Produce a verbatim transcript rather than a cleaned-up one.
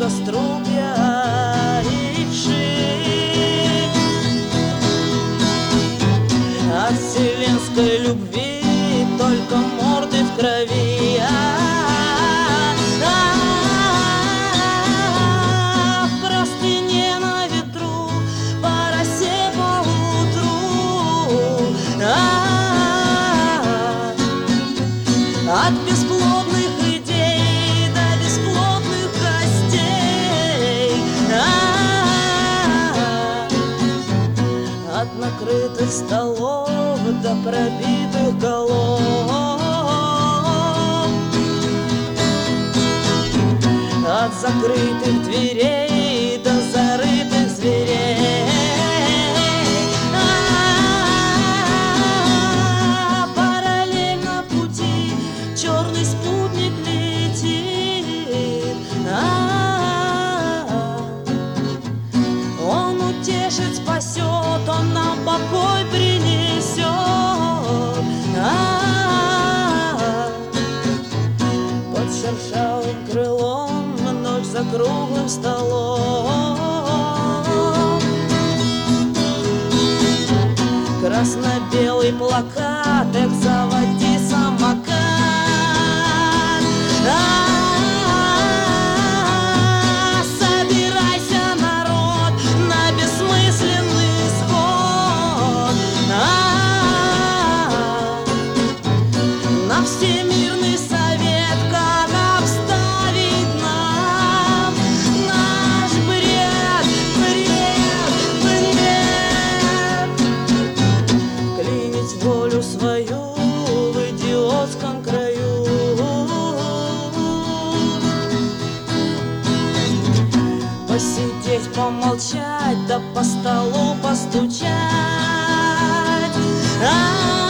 струпья и вши. От вселенской любви только морды в крови. От бесплодных идей до бесплодных костей, от накрытых столов до пробитых голов, от закрытых дверей до зарытых зверей. Черный спутник летит, а-а-а. Он утешит, спасет, он нам покой принесет, а-а-а. Под шершавым крылом, ночь за круглым столом. Красно-белый плакат, эх, заводи самокат. А-а-а, собирайся, народ, на бессмысленный исход, а-а-а, на всемирный совет, как обставить нам наш бред, бред, бред. Клинить волю свою в идиотском краю, посидеть, помолчать, да по столу постучать. А-а-а.